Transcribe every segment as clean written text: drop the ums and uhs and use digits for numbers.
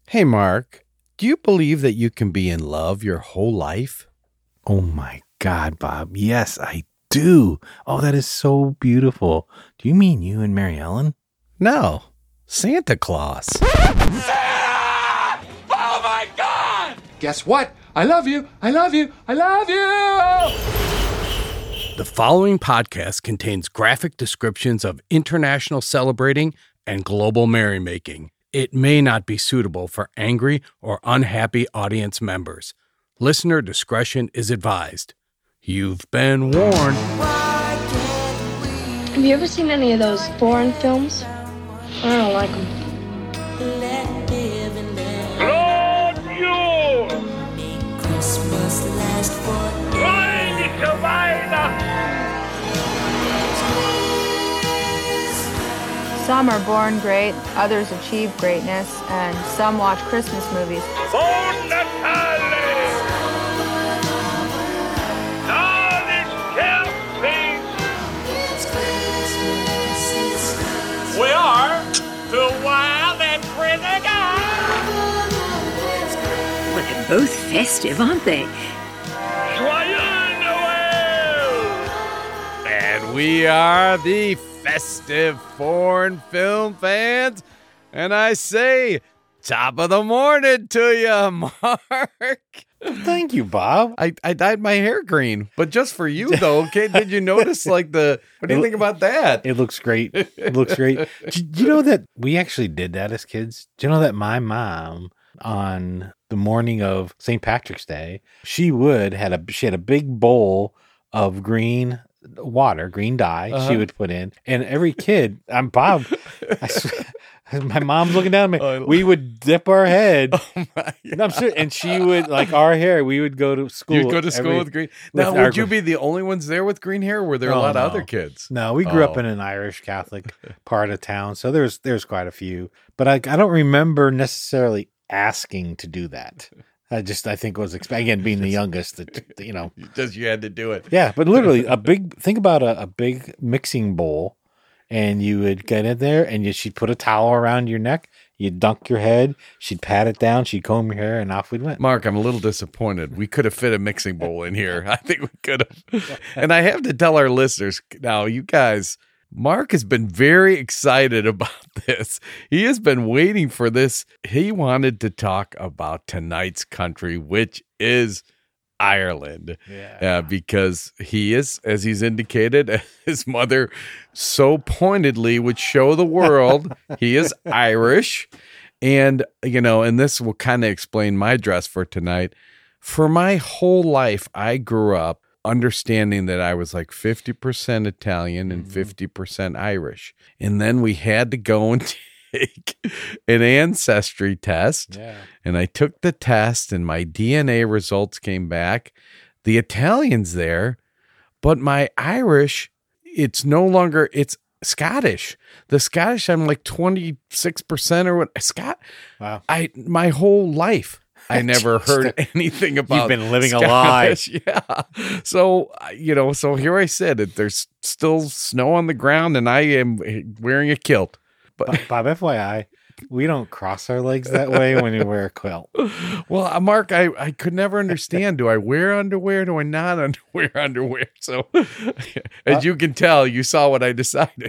Hey, Mark, do you believe that you can be in love your whole life? Oh my God, Bob. Yes, I do. Oh, that is so beautiful. Do you mean you and Mary Ellen? No, Santa Claus. Ah! Oh my God! Guess what? I love you. I love you. I love you. The following podcast contains graphic descriptions of international celebrating and global merrymaking. It may not be suitable for angry or unhappy audience members. Listener discretion is advised. You've been warned. Have you ever seen any of those foreign films? I don't like them. Some are born great, others achieve greatness, and some watch Christmas movies. We are the Wild and Crazy Guys. Well, they're both festive, aren't they? Joyeux Noel! And we are the festive foreign film fans. And I say, top of the morning to you, Mark. Thank you, Bob. I dyed my hair green, but just for you, though. Okay, did you notice what do you think about that? It looks great. It looks great. Do you know that we actually did that as kids? Do you know that my mom, on the morning of St. Patrick's Day, she had a big bowl of green water, green dye she would put in, and every kid, I'm Bob, my mom's looking down at me, we would dip our head. Oh my God. I'm sure, and she would, like our hair, we would go to school. You'd go to school with green. Now, would you be the only ones there with green hair, or were there a lot of other kids? No, we grew up in an Irish Catholic part of town, so there's quite a few, but I don't remember necessarily asking to do that. I think it was, again, being the youngest, that you had to do it. Yeah, but literally think about a big mixing bowl, and you would get in there, and she'd put a towel around your neck, you'd dunk your head, she'd pat it down, she'd comb your hair, and off we went. Mark, I'm a little disappointed. We could have fit a mixing bowl in here. I think we could have. And I have to tell our listeners now, you guys, Mark has been very excited about this. He has been waiting for this. He wanted to talk about tonight's country, which is Ireland. Yeah. Because he is, as he's indicated, his mother so pointedly would show the world he is Irish. And, and this will kind of explain my dress for tonight. For my whole life, I grew up understanding that I was like 50% Italian and 50% Irish. And then we had to go and take an ancestry test. Yeah. And I took the test and my DNA results came back. The Italian's there, but my Irish, it's Scottish. The Scottish, I'm like 26% or what. Wow. My whole life, I never heard anything about. You've been living Scottish. a lie. Yeah. So, so here I said it. There's still snow on the ground and I am wearing a kilt. But Bob, FYI, we don't cross our legs that way when you wear a quilt. Well, Mark, I could never understand. Do I wear underwear? Do I not wear underwear? So, as you can tell, you saw what I decided.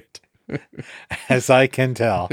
As I can tell.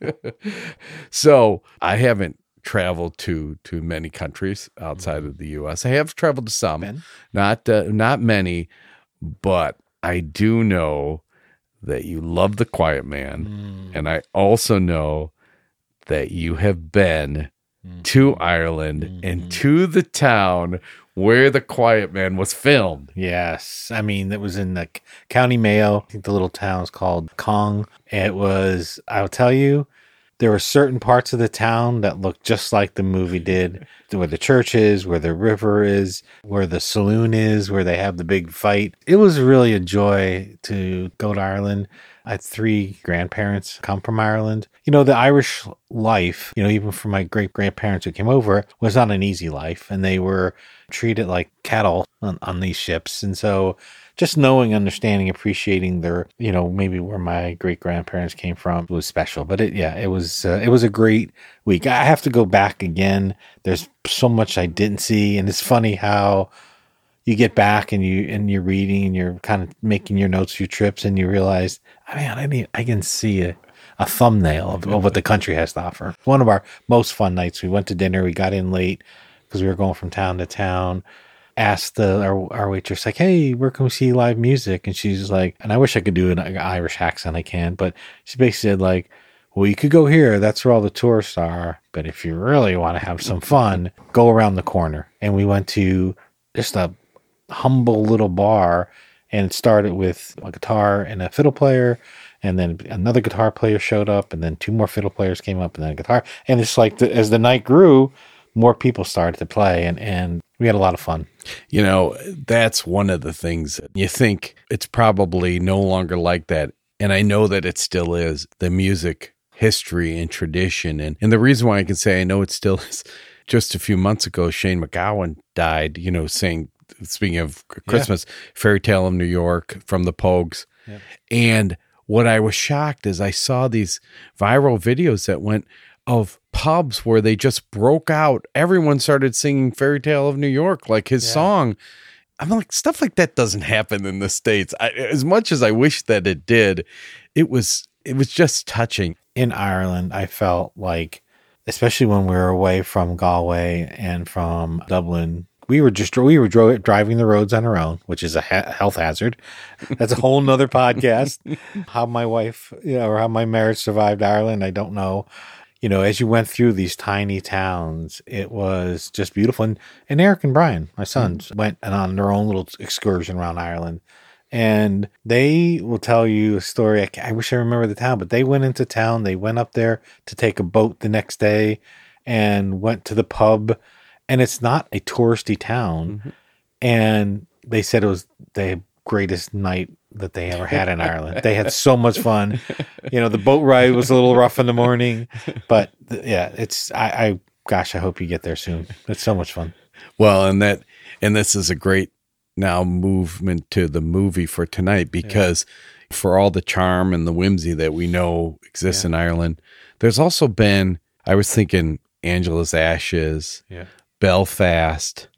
So, I haven't traveled to many countries outside of the U.S. I have traveled to some, not many, but I do know that you love The Quiet Man, and I also know that you have been to Ireland and to the town where The Quiet Man was filmed. Yes. I mean, it was in the County Mayo. I think the little town is called Cong. I'll tell you, there were certain parts of the town that looked just like the movie did, where the church is, where the river is, where the saloon is, where they have the big fight. It was really a joy to go to Ireland. I had 3 grandparents come from Ireland. The Irish life, even for my great-grandparents who came over, was not an easy life, and they were treated like cattle on these ships. And so just knowing, understanding, appreciating their, maybe where my great grandparents came from was special. But it was a great week. I have to go back again. There's so much I didn't see, and it's funny how you get back and you're reading and you're kind of making your notes, your trips, and you realize, I can see a thumbnail of what the country has to offer. One of our most fun nights. We went to dinner. We got in late because we were going from town to town. Asked our waitress, like, hey, where can we see live music? And she's like, and I wish I could do an Irish accent, I can, but she basically said, like, well, you could go here. That's where all the tourists are. But if you really want to have some fun, go around the corner. And we went to just a humble little bar, and it started with a guitar and a fiddle player. And then another guitar player showed up, and then two more fiddle players came up, and then a guitar. And it's like, as the night grew, more people started to play, and we had a lot of fun. That's one of the things that you think it's probably no longer like that. And I know that it still is, the music history and tradition. And the reason why I can say I know it still is, just a few months ago, Shane MacGowan died, speaking of Christmas, Fairy Tale of New York from the Pogues. Yeah. And what I was shocked is I saw these viral videos that went of pubs where they just broke out. Everyone started singing Fairy Tale of New York, like his song. I'm like, stuff like that doesn't happen in the States. As much as I wish that it did, it was just touching. In Ireland, I felt like, especially when we were away from Galway and from Dublin, we were driving the roads on our own, which is a health hazard. That's a whole nother podcast. How my wife, or how my marriage survived Ireland, I don't know. As you went through these tiny towns, it was just beautiful. And Eric and Brian, my sons, went on their own little excursion around Ireland. And they will tell you a story. I wish I remember the town, but they went into town. They went up there to take a boat the next day and went to the pub. And it's not a touristy town. Mm-hmm. And they said it was the greatest night that they ever had in Ireland. They had so much fun. The boat ride was a little rough in the morning, but I hope you get there soon. It's so much fun. Well, and this is a great now movement to the movie for tonight, because for all the charm and the whimsy that we know exists in Ireland, there's also been, I was thinking, Angela's Ashes, Belfast,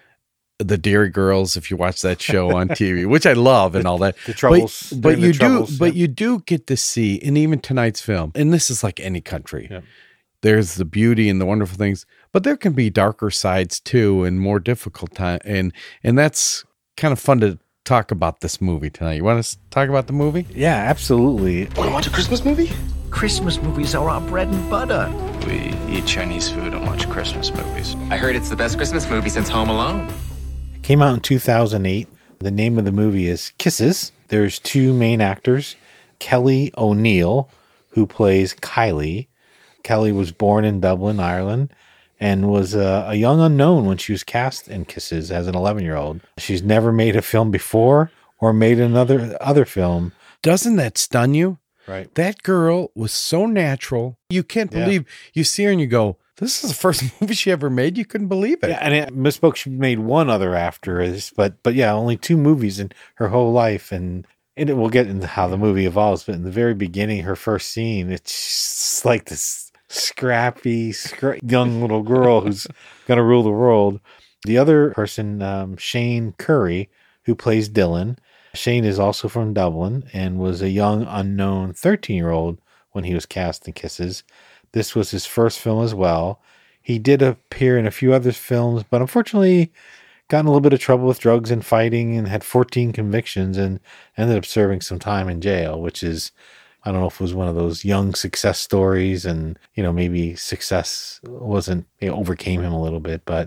the Derry Girls, if you watch that show on TV, which I love and all that. The Troubles. But you do get to see, and even tonight's film, and this is like any country, there's the beauty and the wonderful things, but there can be darker sides too, and more difficult time. And that's kind of fun to talk about this movie tonight. You want to talk about the movie? Yeah, absolutely. Want to watch a Christmas movie? Christmas movies are our bread and butter. We eat Chinese food and watch Christmas movies. I heard it's the best Christmas movie since Home Alone. Came out in 2008. The name of the movie is Kisses. There's two main actors, Kelly O'Neill, who plays Kylie. Kelly was born in Dublin, Ireland, and was a young unknown when she was cast in Kisses as an 11-year-old. She's never made a film before or made another film. Doesn't that stun you? Right. That girl was so natural. You can't believe, you see her and you go, this is the first movie she ever made. You couldn't believe it. Yeah, and I misspoke. She made one other after this, but only two movies in her whole life. And we'll get into how the movie evolves. But in the very beginning, her first scene, it's just like this scrappy young little girl who's going to rule the world. The other person, Shane Curry, who plays Dylan. Shane is also from Dublin and was a young, unknown 13-year-old when he was cast in Kisses. This was his first film as well. He did appear in a few other films, but unfortunately got in a little bit of trouble with drugs and fighting and had 14 convictions and ended up serving some time in jail, which is, I don't know if it was one of those young success stories and, maybe success wasn't, overcame him a little bit, but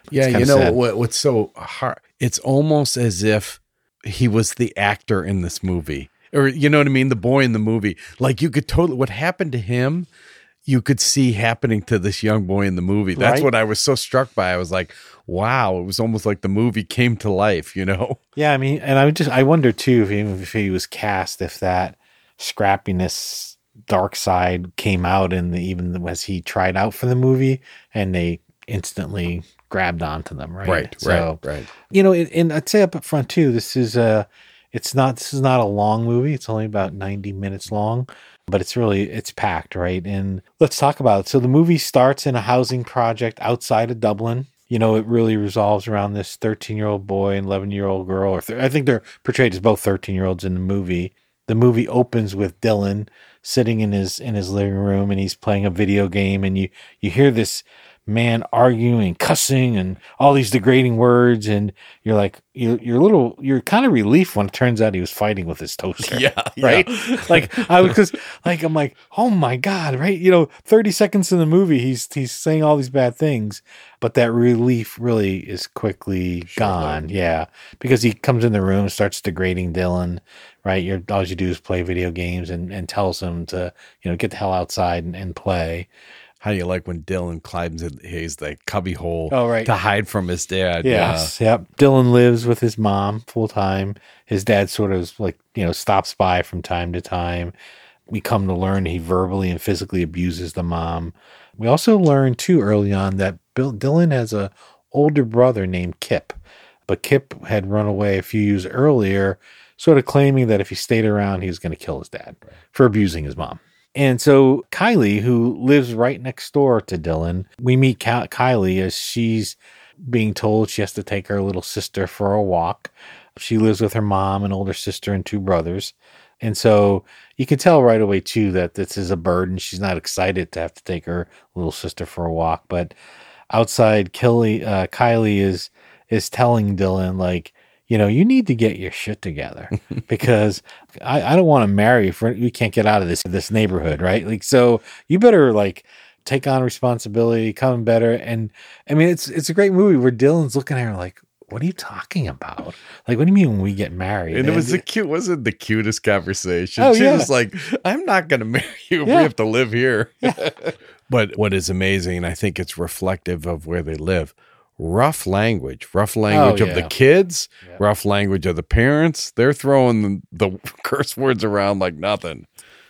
yeah, what's so hard, it's almost as if he was the actor in this movie, or you know what I mean? The boy in the movie, like you could totally, what happened to him, you could see happening to this young boy in the movie. That's what I was so struck by. I was like, wow, it was almost like the movie came to life, Yeah, I mean, and I wonder too, if he was cast, if that scrappiness, dark side came out even as he tried out for the movie and they instantly grabbed onto them, right? Right. And I'd say up front too, this is this is not a long movie. It's only about 90 minutes long, but it's packed, right? And let's talk about it. So the movie starts in a housing project outside of Dublin. You know, it really revolves around this 13-year-old boy and 11-year-old girl. I think they're portrayed as both 13-year-olds in the movie. The movie opens with Dylan sitting in his living room, and he's playing a video game, and you hear this man arguing and cussing and all these degrading words, and you're like, you're kind of relieved when it turns out he was fighting with his toaster. Yeah, right. Like I'm like, oh my God, right? You know, 30 seconds in the movie, he's saying all these bad things, but that relief really is quickly gone. Yeah, because he comes in the room and starts degrading Dylan. Right, all you do is play video games and tells him to, you know, get the hell outside and play. How do you like when Dylan climbs in his cubby hole right. to hide from his dad? Yes, yep. Dylan lives with his mom full time. His dad sort of like, you know, stops by from time to time. We come to learn he verbally and physically abuses the mom. We also learn too early on that Dylan has a older brother named Kip, but Kip had run away a few years earlier, sort of claiming that if he stayed around, he was going to kill his dad for abusing his mom. And so Kylie, who lives right next door to Dylan, we meet Kylie as she's being told she has to take her little sister for a walk. She lives with her mom, an older sister, and two brothers. And so you can tell right away, too, that this is a burden. She's not excited to have to take her little sister for a walk. But outside, Kylie is telling Dylan, like, you know, you need to get your shit together because I don't want to marry if we can't get out of this neighborhood, right? Like, so you better like take on responsibility, come better. And I mean, it's a great movie where Dylan's looking at her like, what are you talking about? Like, what do you mean when we get married? And it was wasn't the cutest conversation. Oh, she yeah. was like, I'm not going to marry you if we have to live here. Yeah. But what is amazing, I think it's reflective of where they live. Rough language of the kids, rough language of the parents. They're throwing the curse words around like nothing.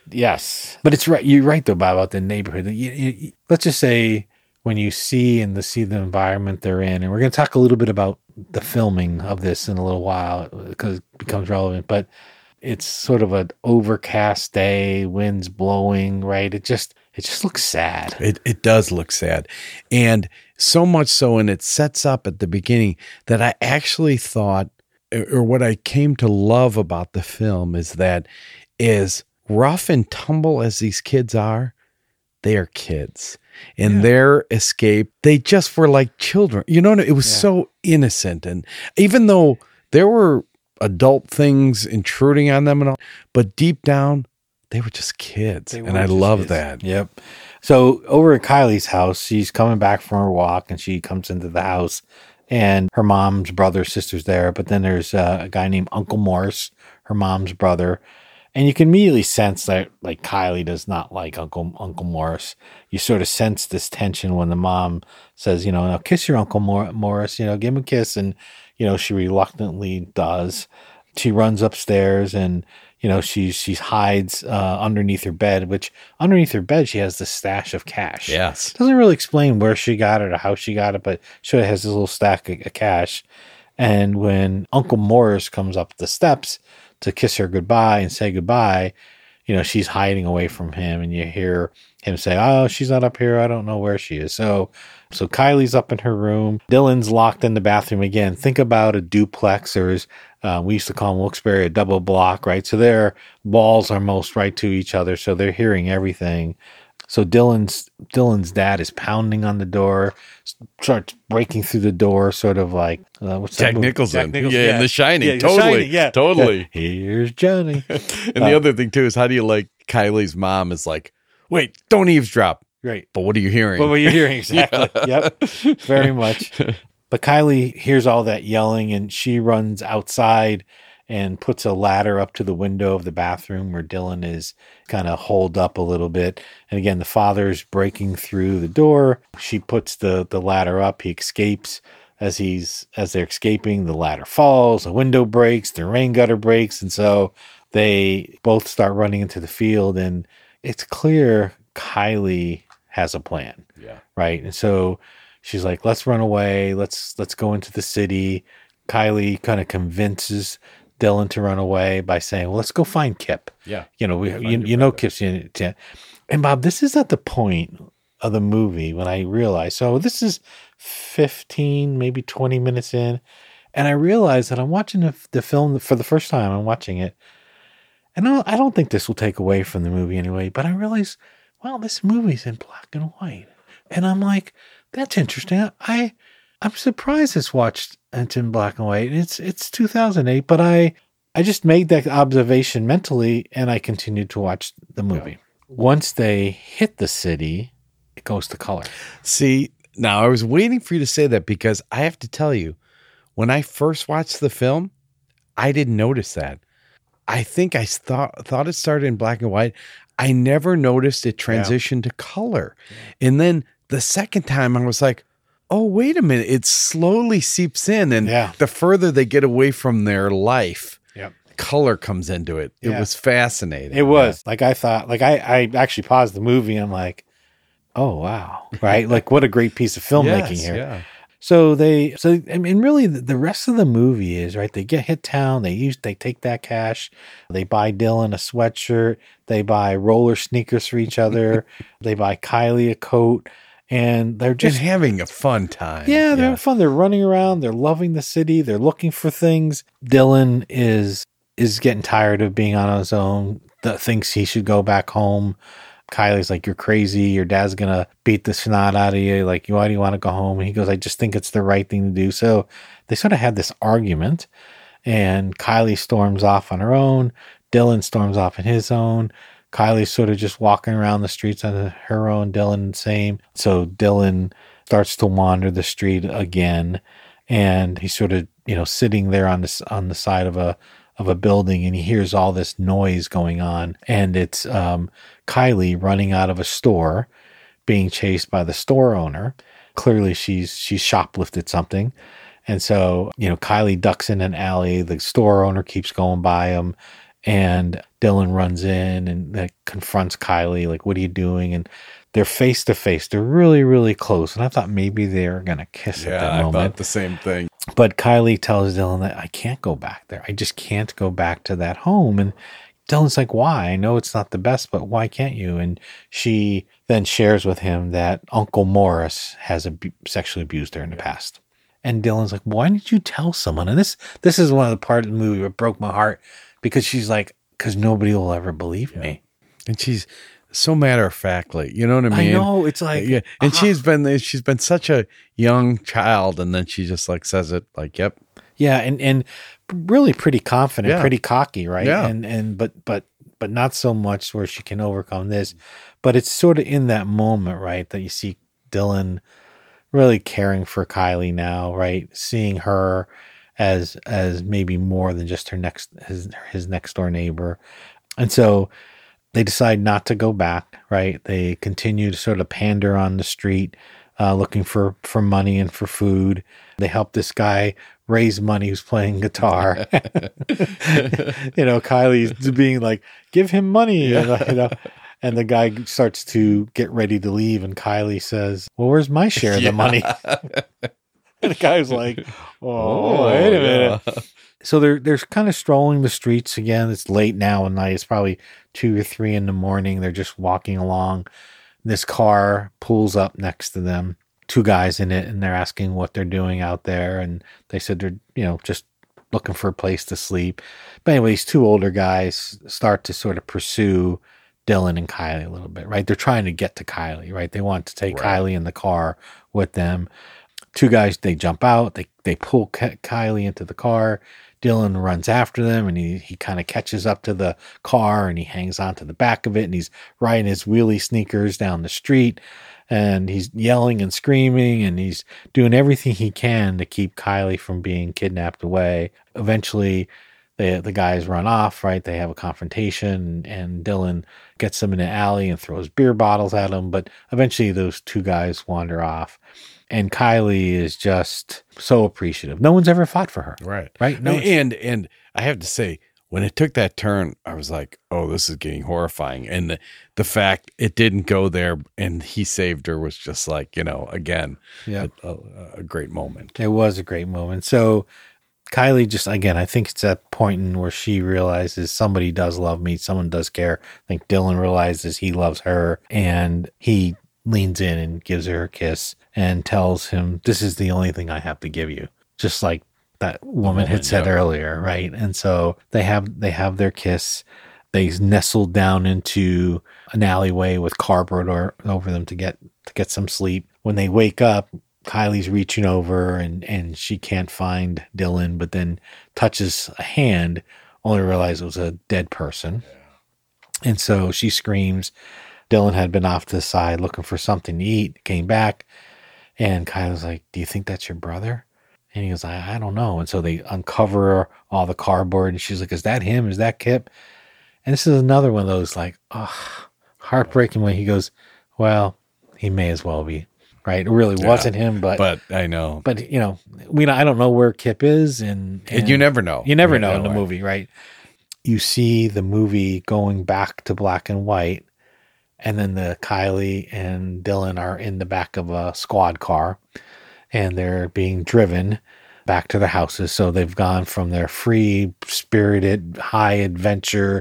Yes. But it's right. You're right, though, Bob, about the neighborhood. Let's just say when you see the environment they're in, and we're going to talk a little bit about the filming of this in a little while because it becomes relevant, but it's sort of an overcast day, winds blowing, right? It just looks sad. It does look sad. And so much so, and it sets up at the beginning that I actually thought, or what I came to love about the film is that as rough and tumble as these kids are, they are kids. And their escape, they just were like children. You know, it was so innocent. And even though there were adult things intruding on them and all, but deep down, they were just kids. And I love that. Yep. So over at Kylie's house, she's coming back from her walk and she comes into the house and her mom's brother, sister's there. But then there's a guy named Uncle Morris, her mom's brother. And you can immediately sense that like Kylie does not like Uncle Morris. You sort of sense this tension when the mom says, you know, now kiss your Uncle Morris, you know, give him a kiss. And, you know, she reluctantly does. She runs upstairs and, you know, she hides underneath her bed, which underneath her bed, she has this stash of cash. Yes. Doesn't really explain where she got it or how she got it, but she has this little stack of cash. And when Uncle Morris comes up the steps to kiss her goodbye and say goodbye, you know, she's hiding away from him and you hear him say, oh, she's not up here. I don't know where she is. So Kylie's up in her room. Dylan's locked in the bathroom again. Think about a duplex or we used to call them Wilkes-Barre a double block, right? So their walls are most right to each other. So they're hearing everything. So Dylan's dad is pounding on the door, starts breaking through the door, sort of like what's Jack that Nicholson. Nicholson. Yeah, in The Shining. Yeah, totally. Totally. Yeah. Here's Johnny. And the other thing too is how do you like Kylie's mom is like, wait, don't eavesdrop. Right. But what are you hearing? What were you hearing? Exactly. Yep. Very much. But Kylie hears all that yelling and she runs outside and puts a ladder up to the window of the bathroom where Dylan is kind of holed up a little bit. And again, the father's breaking through the door. She puts the ladder up. He escapes. As they're escaping, the ladder falls, the window breaks, the rain gutter breaks. And so they both start running into the field. And it's clear Kylie has a plan. Yeah. Right. And so she's like, let's run away. Let's go into the city. Kylie kind of convinces Dylan to run away by saying, well, let's go find Kip. Yeah. Kip's in it. And Bob, this is at the point of the movie when I realized, so this is 15, maybe 20 minutes in. And I realized that I'm watching the film for the first time. I'm watching it. And I don't think this will take away from the movie anyway, but I realized, well, this movie's in black and white. And I'm like, that's interesting. I'm surprised it's in black and white. It's 2008, but I just made that observation mentally, and I continued to watch the movie. Yeah. Once they hit the city, it goes to color. See, now I was waiting for you to say that because I have to tell you, when I first watched the film, I didn't notice that. I think I thought it started in black and white. I never noticed it transitioned to color. Yeah. And then the second time I was like, oh, wait a minute. It slowly seeps in. And the further they get away from their life, color comes into it. It was fascinating. It was. Like I thought, like I actually paused the movie and I'm like, oh, wow. Right? Like what a great piece of filmmaking here. Yeah. So I mean, really the rest of the movie is, right, they hit town, they take that cash, they buy Dylan a sweatshirt, they buy roller sneakers for each other, they buy Kylie a coat, and they're just having a fun time. Yeah, they're having fun. They're running around, they're loving the city, they're looking for things. Dylan is getting tired of being on his own, thinks he should go back home. Kylie's like, you're crazy. Your dad's going to beat the snot out of you. Like, why do you want to go home? And he goes, I just think it's the right thing to do. So they sort of had this argument, and Kylie storms off on her own. Dylan storms off on his own. Kylie's sort of just walking around the streets on her own. Dylan, same. So Dylan starts to wander the street again, and he's sort of, sitting there on the side of a building, and he hears all this noise going on, and it's Kylie running out of a store, being chased by the store owner. Clearly she's shoplifted something. And so, Kylie ducks in an alley, the store owner keeps going by him, and Dylan runs in and confronts Kylie, like, what are you doing? And they're face to face. They're really, really close. And I thought maybe they're going to kiss at that moment. I thought the same thing. But Kylie tells Dylan that I can't go back there. I just can't go back to that home. And Dylan's like, why? I know it's not the best, but why can't you? And she then shares with him that Uncle Morris has sexually abused her in the past. And Dylan's like, why didn't you tell someone? And this is one of the parts of the movie that broke my heart, because she's like, because nobody will ever believe me. And she's so matter-of-factly, you know what I mean? I know, it's like, yeah. And she's been such a young child, and then she just like says it like, yep. Yeah, and really pretty confident, pretty cocky, right? Yeah. And but not so much where she can overcome this. But it's sort of in that moment, right, that you see Dylan really caring for Kylie now, right? Seeing her as maybe more than just his next door neighbor. And so they decide not to go back, right? They continue to sort of pander on the street, looking for money and for food. They help this guy raise money who's playing guitar. Kylie's being like, give him money. And the guy starts to get ready to leave, and Kylie says, well, where's my share of the money? And the guy's like, wait a minute. Yeah. So they're kind of strolling the streets again. It's late now at night. It's probably 2 or 3 in the morning. They're just walking along. This car pulls up next to them. 2 guys in it, and they're asking what they're doing out there. And they said they're, just looking for a place to sleep. But anyway, these 2 older guys start to sort of pursue Dylan and Kylie a little bit, right? They're trying to get to Kylie, right? They want to take Kylie in the car with them. 2 guys, they jump out, they pull Kylie into the car. Dylan runs after them, and he kind of catches up to the car, and he hangs onto the back of it, and he's riding his wheelie sneakers down the street, and he's yelling and screaming, and he's doing everything he can to keep Kylie from being kidnapped away. Eventually, the guys run off, right? They have a confrontation, and Dylan gets them in an alley and throws beer bottles at them, but eventually those 2 guys wander off. And Kylie is just so appreciative. No one's ever fought for her. Right. No, and I have to say, when it took that turn, I was like, oh, this is getting horrifying. And the fact it didn't go there and he saved her was just like, again, a great moment. It was a great moment. So Kylie just, again, I think it's that point in where she realizes somebody does love me. Someone does care. I think Dylan realizes he loves her, and he leans in and gives her a kiss and tells him, this is the only thing I have to give you. Just like that woman had said earlier. Right. And so they have their kiss. They nestle down into an alleyway with cardboard over them to get some sleep. When they wake up, Kylie's reaching over and she can't find Dylan, but then touches a hand, only realizes it was a dead person. Yeah. And so she screams. Dylan had been off to the side looking for something to eat, came back, and Kylie's like, do you think that's your brother? And he goes, I don't know. And so they uncover all the cardboard, and she's like, is that him? Is that Kip? And this is another one of those like, heartbreaking way. He goes, well, he may as well be. Right. It really wasn't him, but I know. But I don't know where Kip is, and you never know. You never know in the movie, right? You see the movie going back to black and white, and then the Kylie and Dylan are in the back of a squad car, and they're being driven back to their houses. So they've gone from their free spirited high adventure,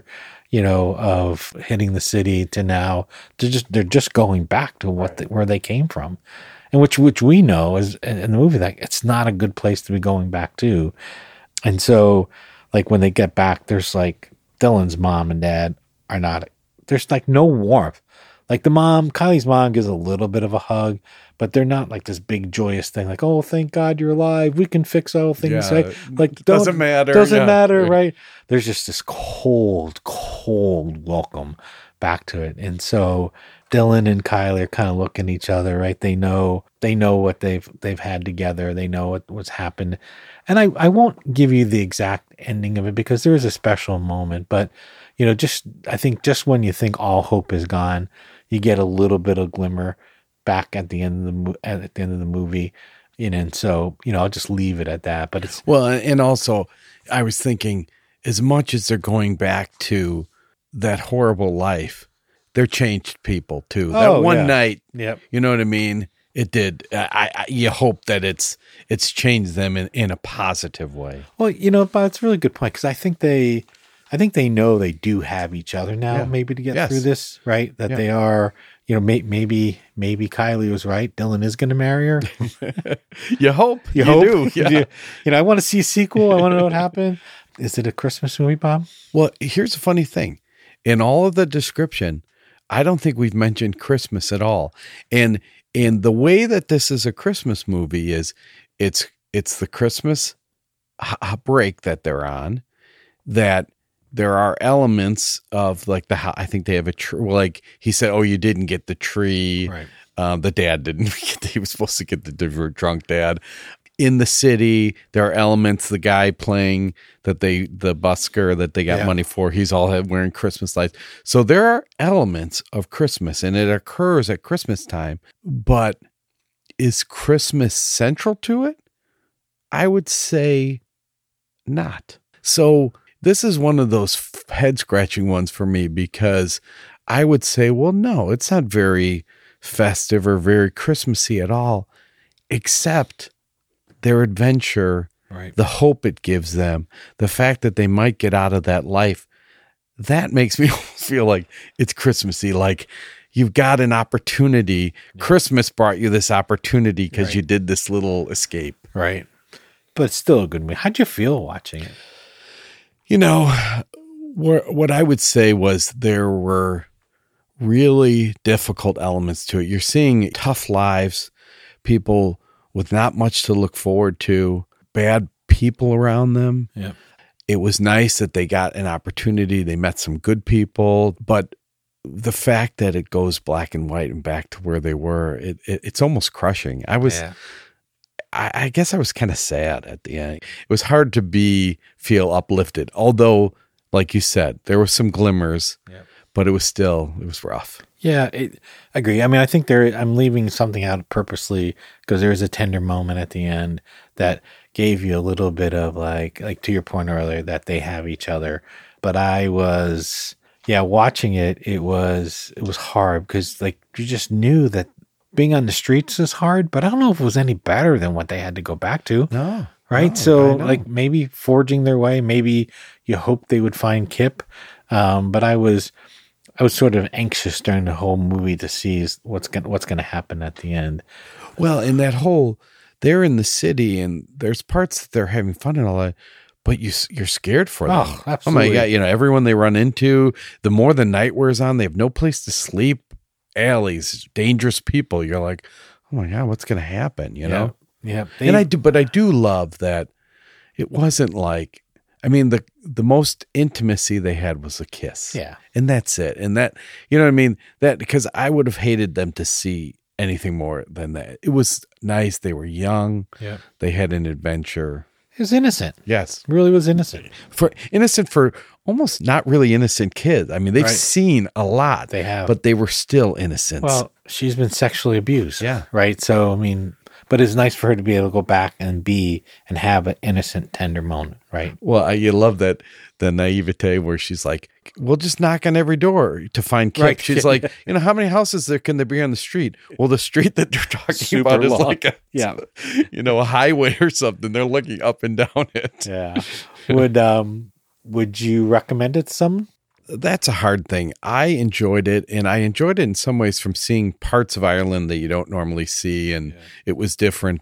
of hitting the city to now they're just going back to where they came from, and which we know is in the movie that it's not a good place to be going back to. And so like when they get back, there's like Dylan's mom and dad are not, there's like no warmth. Like Kylie's mom gives a little bit of a hug, but they're not like this big joyous thing. Like, oh, thank God you're alive. We can fix all things. Yeah. Like doesn't matter. Doesn't matter, right? There's just this cold welcome back to it. And so Dylan and Kylie are kind of looking at each other, right? They know what they've had together. They know what's happened. And I won't give you the exact ending of it because there is a special moment, but I think just when you think all hope is gone, you get a little bit of glimmer back at the end of the movie, and so I'll just leave it at that. But it's and also I was thinking, as much as they're going back to that horrible life, they're changed people too. That one night, yep. You know what I mean? It did. You hope that it's changed them in a positive way. Well, but it's a really good point because I think they know they do have each other now, maybe to get through this, right? That they are, maybe Kylie was right. Dylan is going to marry her. You hope. You hope. Do. Yeah. I want to see a sequel. I want to know what happened. Is it a Christmas movie, Bob? Well, here's a funny thing. In all of the description, I don't think we've mentioned Christmas at all. And the way that this is a Christmas movie is it's the Christmas break that they're on, that there are elements of like I think they have a tree. Like he said, oh, you didn't get the tree. Right. The dad didn't. He was supposed to get the drunk dad. In the city, there are elements. The guy playing the busker that they got money for, he's all wearing Christmas lights. So there are elements of Christmas, and it occurs at Christmas time. But is Christmas central to it? I would say not. So this is one of those head-scratching ones for me because I would say, well, no, it's not very festive or very Christmassy at all, except their adventure, right. The hope it gives them, the fact that they might get out of that life, that makes me feel like it's Christmassy. Like you've got an opportunity. Yeah. Christmas brought you this opportunity because you did this little escape. Right. But it's still a good movie. How'd you feel watching it? What I would say was there were really difficult elements to it. You're seeing tough lives, people with not much to look forward to, bad people around them. Yeah. It was nice that they got an opportunity. They met some good people, but the fact that it goes black and white and back to where they were, it's almost crushing. I guess I was kind of sad at the end. It was hard to feel uplifted. Although, like you said, there were some glimmers, but it was rough. Yeah, I agree. I mean, I think I'm leaving something out purposely because there is a tender moment at the end that gave you a little bit of like to your point earlier that they have each other. But I was, watching it, it was hard because like you just knew that being on the streets is hard, but I don't know if it was any better than what they had to go back to. No. right? Oh, so I know. like maybe forging their way, maybe you hope they would find Kip. But I was sort of anxious during the whole movie to see what's going to happen at the end. Well, in that whole, they're in the city and there's parts that they're having fun and all that, but you're scared for them. Oh, absolutely. Oh my God. You know, everyone they run into, the more the night wears on, they have no place to sleep, alleys, dangerous people. You're like, oh my God, what's going to happen? You know? Yeah. But I do love that it wasn't like, I mean, the most intimacy they had was a kiss. Yeah. And that's it. And that, you know what I mean? That, because I would have hated them to see anything more than that. It was nice. They were young. Yeah. They had an adventure. It was innocent. Yes. It really was innocent. For almost not really innocent kids. I mean, they've seen a lot. They have. But they were still innocent. Well, she's been sexually abused. Yeah. Right. So, I mean, but it's nice for her to be able to go back and have an innocent, tender moment. Right. Well, you love that, the naivete where she's like, we'll just knock on every door to find Kip. Right. She's like, you know, how many houses can there be on the street? Well, the street that they're talking Super about is long. like a highway or something. They're looking up and down it. Yeah. Would you recommend it to someone? That's a hard thing. I enjoyed it, and I enjoyed it in some ways from seeing parts of Ireland that you don't normally see, and it was different.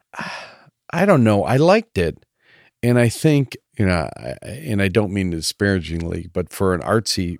I don't know. I liked it, and I think, you know, and I don't mean disparagingly, but for an artsy,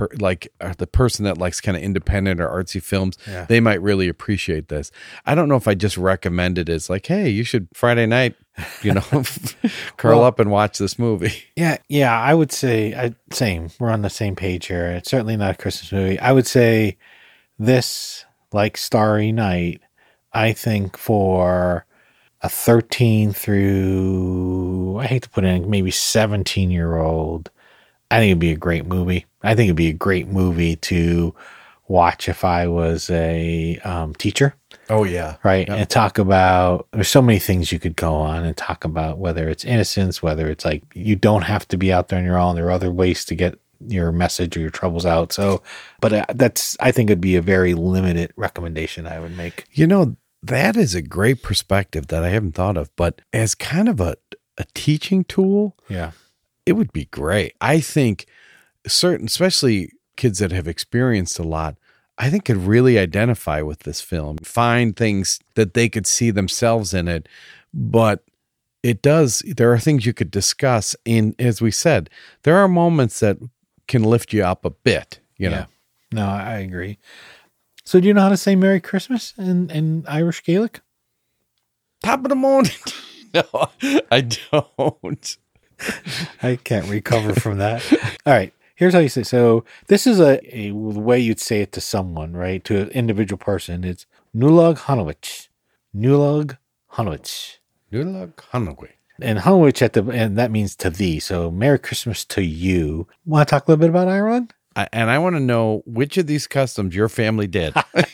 the person that likes kind of independent or artsy films, they might really appreciate this. I don't know if I just recommend it as like, hey, you should Friday night, you know, curl up and watch this movie. Yeah, I would say same. We're on the same page here. It's certainly not a Christmas movie. I would say this, like Starry Night, I think for a 13 through, I hate to put it in, maybe 17-year-old, I think it'd be a great movie. I think it'd be a great movie to watch if I was a teacher. Oh, yeah. Right. Yeah. And talk about, there's so many things you could go on and talk about, whether it's innocence, whether it's like, you don't have to be out there on your own. There are other ways to get your message or your troubles out. So, but I think it'd be a very limited recommendation I would make. You know, that is a great perspective that I haven't thought of, but as kind of a teaching tool. Yeah. It would be great. I think especially kids that have experienced a lot, I think could really identify with this film, find things that they could see themselves in it. But there are things you could discuss as we said, there are moments that can lift you up a bit, you know? No, I agree. So do you know how to say Merry Christmas in Irish Gaelic? Top of the morning. No, I don't. I can't recover from that. All right. Here's how you say. So this is a way you'd say it to someone, right? To an individual person. It's Nulag Hanowich. Nulag Hanowich. Nulag Hanowich. And Hanowich and that means to thee. So Merry Christmas to you. Want to talk a little bit about Ireland? And I want to know which of these customs your family did.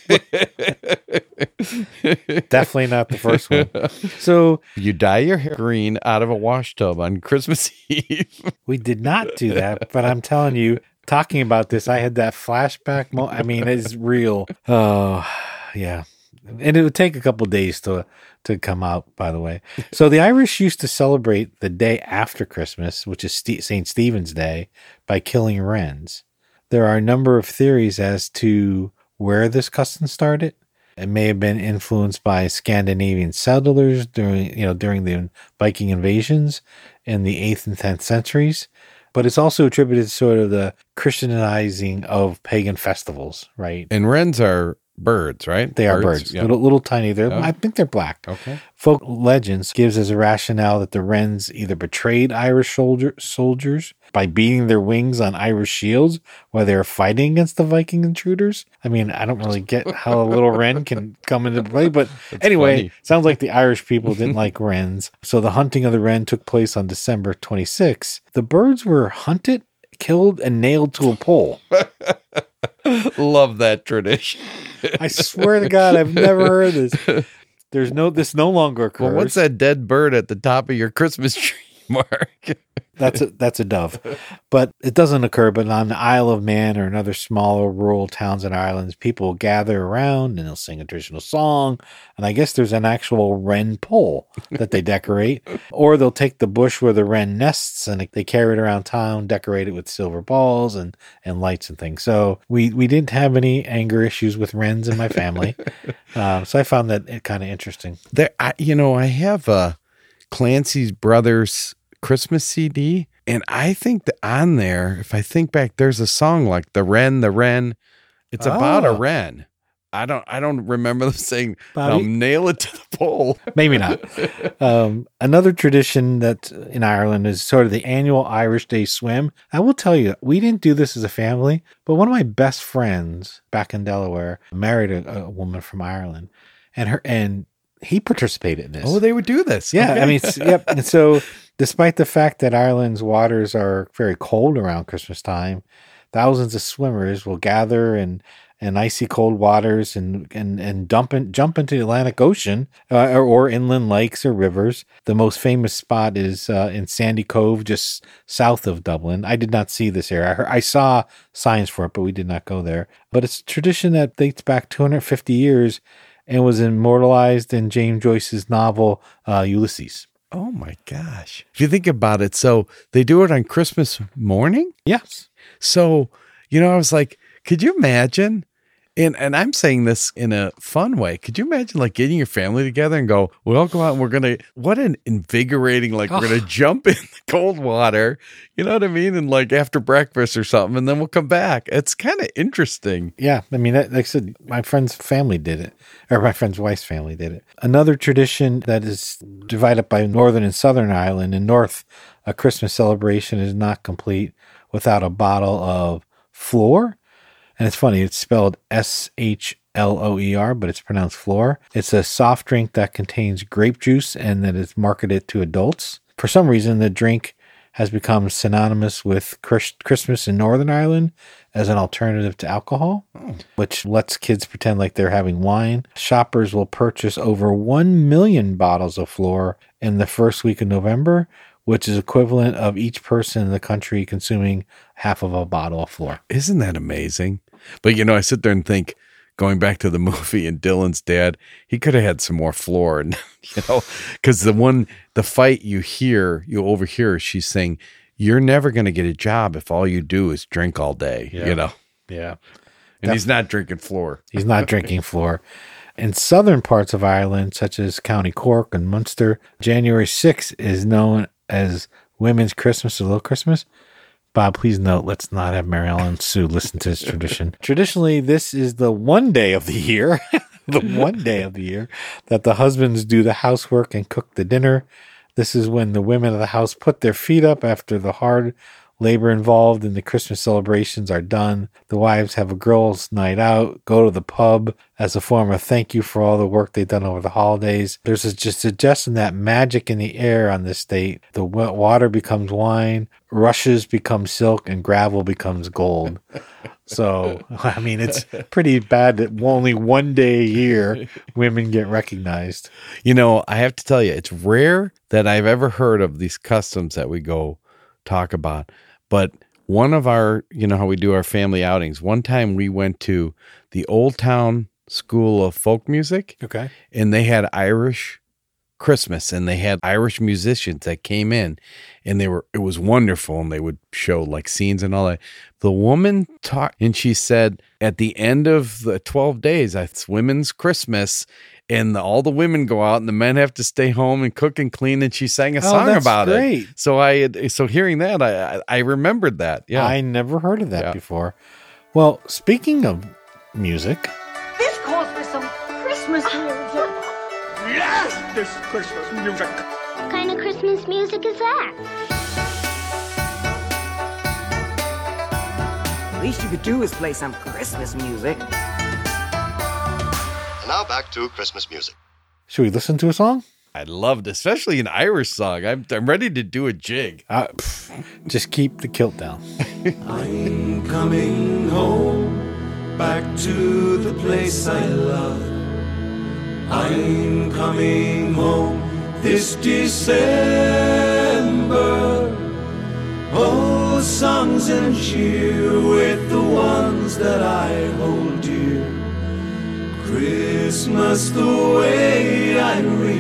Definitely not the first one. So you dye your hair green out of a wash tub on Christmas Eve. We did not do that, but I'm telling you, talking about this, I had that flashback moment. I mean, it's real. Oh, yeah. And it would take a couple days to come out, by the way. So the Irish used to celebrate the day after Christmas, which is St. Stephen's Day, by killing wrens. There are a number of theories as to where this custom started. It may have been influenced by Scandinavian settlers during the Viking invasions in the 8th and 10th centuries, but it's also attributed to sort of the Christianizing of pagan festivals, right? And wrens are birds, right? They are birds. Yeah. Little tiny. I think they're black. Okay. Folk legends gives as a rationale that the wrens either betrayed Irish soldiers by beating their wings on Irish shields while they were fighting against the Viking intruders. I mean, I don't really get how a little wren can come into play, but anyway, funny. Sounds like the Irish people didn't like wrens. So the hunting of the wren took place on December 26th. The birds were hunted, killed, and nailed to a pole. Love that tradition. I swear to God, I've never heard this. This no longer occurs. Well, what's that dead bird at the top of your Christmas tree, Mark? That's a dove. But it doesn't occur. But on the Isle of Man or another smaller rural towns and islands, people will gather around and they'll sing a traditional song. And I guess there's an actual wren pole that they decorate. Or they'll take the bush where the wren nests and they carry it around town, decorate it with silver balls and lights and things. So we didn't have any anger issues with wrens in my family. So I found that kind of interesting. I have Clancy's Brothers Christmas CD, and I think that on there, if I think back, there's a song like the wren. It's about a wren. I don't remember them saying, nail it to the pole. Maybe not. Another tradition that in Ireland is sort of the annual Irish Day swim. I will tell you, we didn't do this as a family, but one of my best friends back in Delaware married a woman from Ireland, and he participated in this. Oh, they would do this. Yeah. Okay. I mean, yep. And so despite the fact that Ireland's waters are very cold around Christmas time, thousands of swimmers will gather in icy cold waters and jump into the Atlantic Ocean or inland lakes or rivers. The most famous spot is in Sandy Cove, just south of Dublin. I did not see this area. I saw signs for it, but we did not go there. But it's a tradition that dates back 250 years and was immortalized in James Joyce's novel Ulysses. Oh my gosh. If you think about it, so they do it on Christmas morning? Yes. So, I was like, could you imagine? And I'm saying this in a fun way. Could you imagine like getting your family together and go, we'll go out and what an invigorating, we're going to jump in the cold water, you know what I mean? And like after breakfast or something, and then we'll come back. It's kind of interesting. Yeah. I mean, like I said, my friend's family did it, or my friend's wife's family did it. Another tradition that is divided by Northern and Southern Ireland. In North, a Christmas celebration is not complete without a bottle of Flor. And it's funny, it's spelled SHLOER, but it's pronounced Flor. It's a soft drink that contains grape juice and that is marketed to adults. For some reason, the drink has become synonymous with Christmas in Northern Ireland as an alternative to alcohol, which lets kids pretend like they're having wine. Shoppers will purchase over 1 million bottles of Flor in the first week of November, which is equivalent of each person in the country consuming half of a bottle of Flor. Isn't that amazing? But, I sit there and think, going back to the movie and Dylan's dad, he could have had some more Flor. And, because the fight you overhear, she's saying, you're never going to get a job if all you do is drink all day, Yeah. And he's not drinking Flor. He's not drinking Flor. In southern parts of Ireland, such as County Cork and Munster, January 6th is known as Women's Christmas or Little Christmas. Bob, please note, let's not have Mary Ellen Sue listen to this tradition. Traditionally, this is the one day of the year, that the husbands do the housework and cook the dinner. This is when the women of the house put their feet up after the hard labor involved in the Christmas celebrations are done. The wives have a girls' night out, go to the pub as a form of thank you for all the work they've done over the holidays. There's just suggesting that magic in the air on this date. The water becomes wine, rushes become silk, and gravel becomes gold. So, I mean, it's pretty bad that only one day a year women get recognized. I have to tell you, it's rare that I've ever heard of these customs that we go talk about. But one of our, how we do our family outings, one time we went to the Old Town School of Folk Music. Okay. And they had Irish Christmas and they had Irish musicians that came in and it was wonderful. And they would show like scenes and all that. The woman talked and she said at the end of the 12 days, it's Women's Christmas. And all the women go out and the men have to stay home and cook and clean. And she sang a song about great. it. So hearing that, I remembered that. Yeah. I never heard of that before. Well, speaking of music. This calls for some Christmas music. Yes, this Christmas music. What kind of Christmas music is that? The least you could do is play some Christmas music. And now back to Christmas music. Should we listen to a song? I'd love it, especially an Irish song. I'm ready to do a jig. Just keep the kilt down. I'm coming home, back to the place I love. I'm coming home this December. Oh, songs and cheer with the ones that I hold dear. Christmas the way I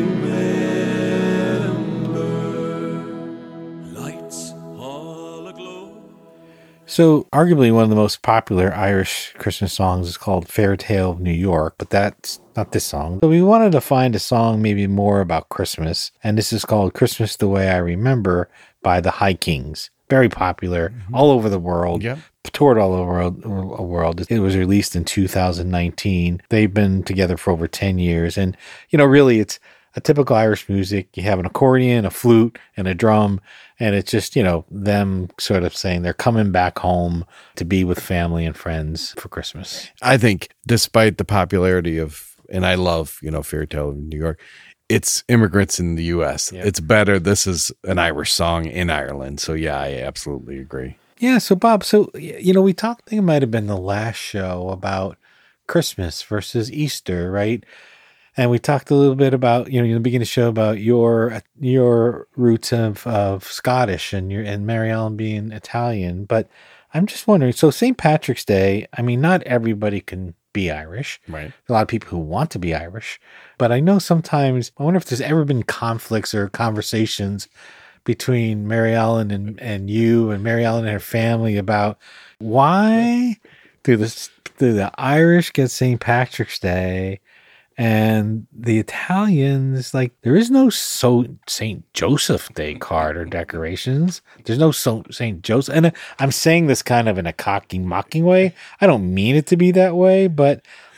remember. Lights all aglow. So, arguably one of the most popular Irish Christmas songs is called Fairy Tale of New York, but that's not this song. So we wanted to find a song maybe more about Christmas, and this is called Christmas the Way I Remember by the High Kings. Very popular all over the world. Yep. Toured all over the world. It was released in 2019. They've been together for over 10 years. And, really it's a typical Irish music. You have an accordion, a flute, and a drum. And it's just, them sort of saying they're coming back home to be with family and friends for Christmas. I think despite the popularity of, and I love, Fairy Tale of New York, it's immigrants in the U.S. Yep. It's better. This is an Irish song in Ireland. So, yeah, I absolutely agree. Yeah. So, Bob, we talked, I think it might have been the last show about Christmas versus Easter, right? And we talked a little bit about, in the beginning of the show about your roots of Scottish and Mary Ellen being Italian. But I'm just wondering, so St. Patrick's Day, I mean, not everybody can be Irish. Right. A lot of people who want to be Irish. But I know sometimes, I wonder if there's ever been conflicts or conversations between Mary Ellen and you and Mary Ellen and her family about why do the Irish get St. Patrick's Day and the Italians, there is no St. Joseph Day card or decorations. There's no St. Joseph. And I'm saying this kind of in a cocky, mocking way. I don't mean it to be that way, but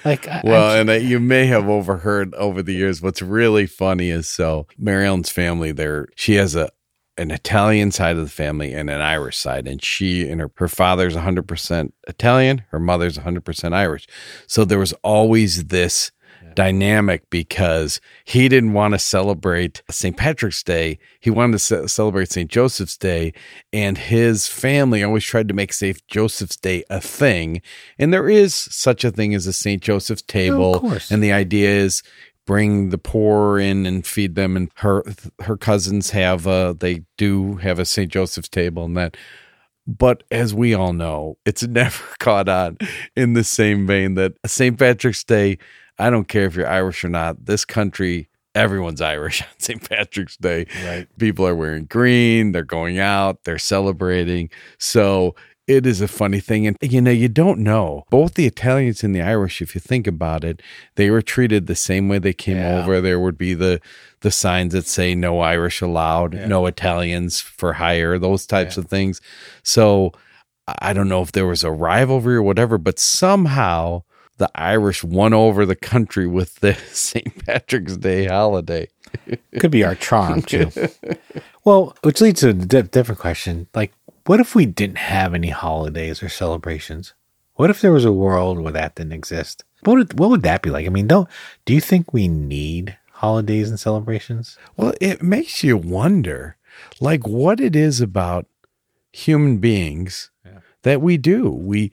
you may have overheard over the years. What's really funny is Mary Ellen's family, she has an Italian side of the family and an Irish side, and her father's 100% Italian, her mother's 100% Irish. So there was always this dynamic because he didn't want to celebrate St. Patrick's Day. He wanted to celebrate St. Joseph's Day, and his family always tried to make St. Joseph's Day a thing. And there is such a thing as a St. Joseph's table. Of course. And the idea is bring the poor in and feed them. And her cousins they do have a St. Joseph's table and that. But as we all know, it's never caught on in the same vein that St. Patrick's Day, I don't care if you're Irish or not, this country, everyone's Irish on St. Patrick's Day. Right. People are wearing green, they're going out, they're celebrating. So it is a funny thing. And, you don't know. Both the Italians and the Irish, if you think about it, they were treated the same way they came over. There would be the signs that say no Irish allowed, no Italians for hire, those types of things. So I don't know if there was a rivalry or whatever, but somehow the Irish won over the country with the St. Patrick's Day holiday. Could be our charm, too. Well, which leads to a different question. What if we didn't have any holidays or celebrations? What if there was a world where that didn't exist? What would that be like? I mean, do you think we need holidays and celebrations? Well, it makes you wonder, what it is about human beings that we do. We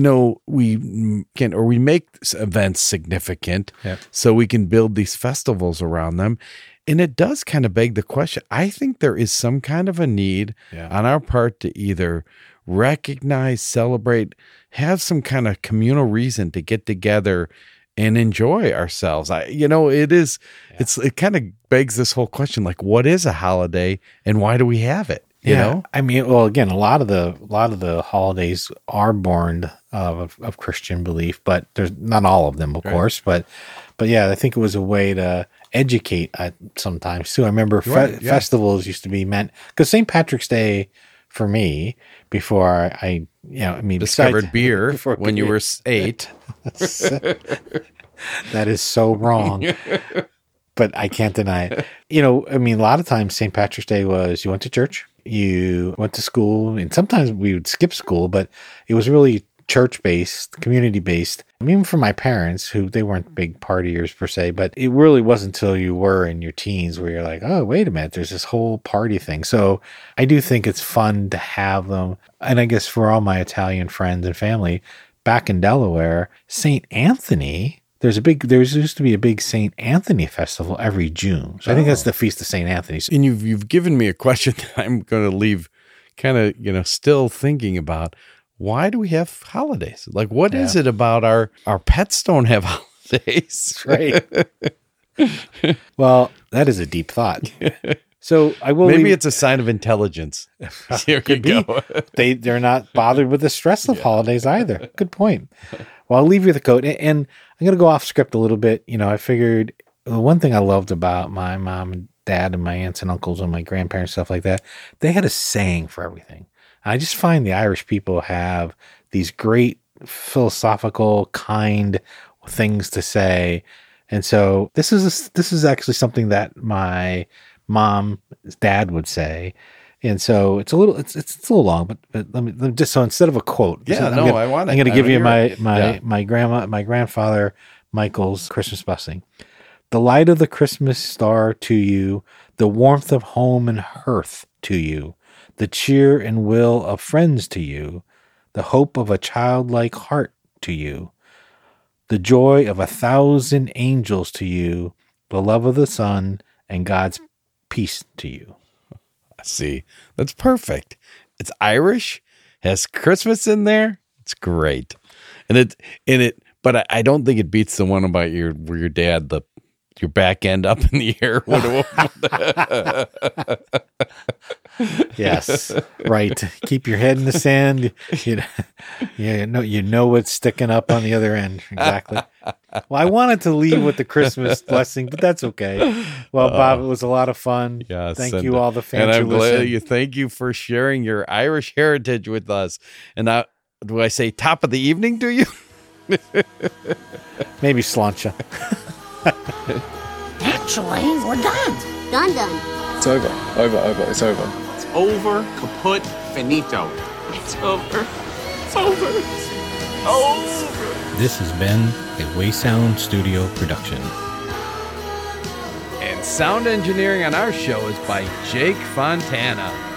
make events significant so we can build these festivals around them. And it does kind of beg the question. I think there is some kind of a need on our part to either recognize, celebrate, have some kind of communal reason to get together and enjoy ourselves. It kind of begs this whole question, what is a holiday and why do we have it? You know? I mean, well, again, a lot of the holidays are born of Christian belief, but there's not all of them, of course. But yeah, I think it was a way to educate sometimes too. I remember festivals used to be meant, because St. Patrick's Day for me, before I discovered beer when you were 8. That is so wrong. But I can't deny it. A lot of times St. Patrick's Day was you went to church, you went to school, and sometimes we would skip school, but it was really church-based, community-based. Even for my parents, who they weren't big partiers per se, but it really wasn't until you were in your teens where you're like, oh, wait a minute, there's this whole party thing. So I do think it's fun to have them. And I guess for all my Italian friends and family, back in Delaware, St. Anthony, there used to be a big St. Anthony festival every June. So I think that's the Feast of St. Anthony. And you've given me a question that I'm going to leave kind of, still thinking about, why do we have holidays? Like, what is it about our pets don't have holidays? Right. Well, that is a deep thought. So I will. Maybe it's a sign of intelligence. Here could be. They're not bothered with the stress of holidays either. Good point. Well, I'll leave you the quote, and I'm going to go off script a little bit. I figured the one thing I loved about my mom and dad and my aunts and uncles and my grandparents, stuff like that, they had a saying for everything. I just find the Irish people have these great philosophical, kind things to say. And so this is actually something that my mom's dad would say. And so it's a little long, but let me just, so instead of a quote, I'm going to give you my grandfather Michael's Christmas blessing. The light of the Christmas star to you, the warmth of home and hearth to you, the cheer and will of friends to you, the hope of a childlike heart to you, the joy of 1,000 angels to you, the love of the Son, and God's peace to you. See, that's perfect. It's Irish, has Christmas in there. It's great, but I don't think it beats the one about where your dad, your back end up in the air. Yes, right. Keep your head in the sand. You know what's sticking up on the other end. Exactly. Well, I wanted to leave with the Christmas blessing, but that's okay. Well, Bob, it was a lot of fun. Yes, thank you, all the fans. And I'm glad thank you for sharing your Irish heritage with us. And now, do I say top of the evening to you? Maybe sláinte. Actually, we're done. Done. It's over. It's over. It's over. Kaput. Finito. It's over. It's over. It's over. This has been a Waysound Studio production. And sound engineering on our show is by Jake Fontana.